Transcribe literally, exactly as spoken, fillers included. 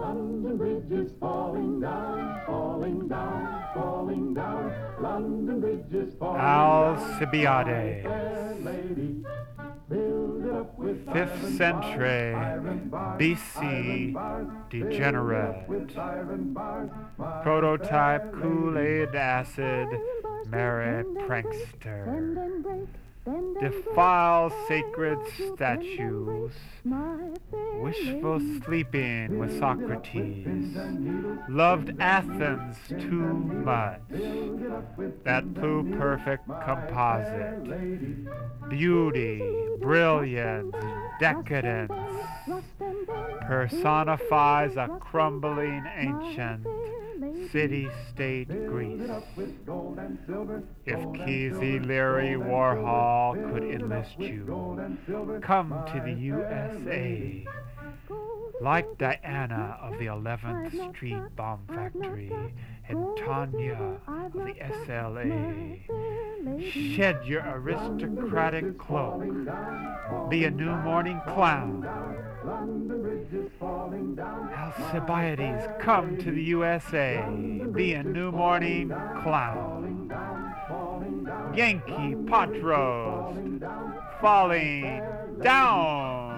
London Bridge is falling down, falling down, falling down. London Bridge is falling Alcibiades. down. Lady, build it up with Fifth iron century bars, iron bars, B C iron bars, degenerate. build it up with iron bars. My Prototype fair Kool-Aid acid Mary Prankster. Defile sacred statues. Wishful sleeping with Socrates. Loved Athens too much. That pluperfect composite. Beauty, brilliance, decadence personifies a crumbling ancient city-state Greece. If Kesey, Leary, Warhol could enlist you, come to the U S A. Like Diana of the eleventh Street Bomb Factory and Tanya of the S L A. Shed your aristocratic cloak. Be a new morning clown. Alcibiades, come to the U S A. Be a new morning clown. Yankee Patros, falling down.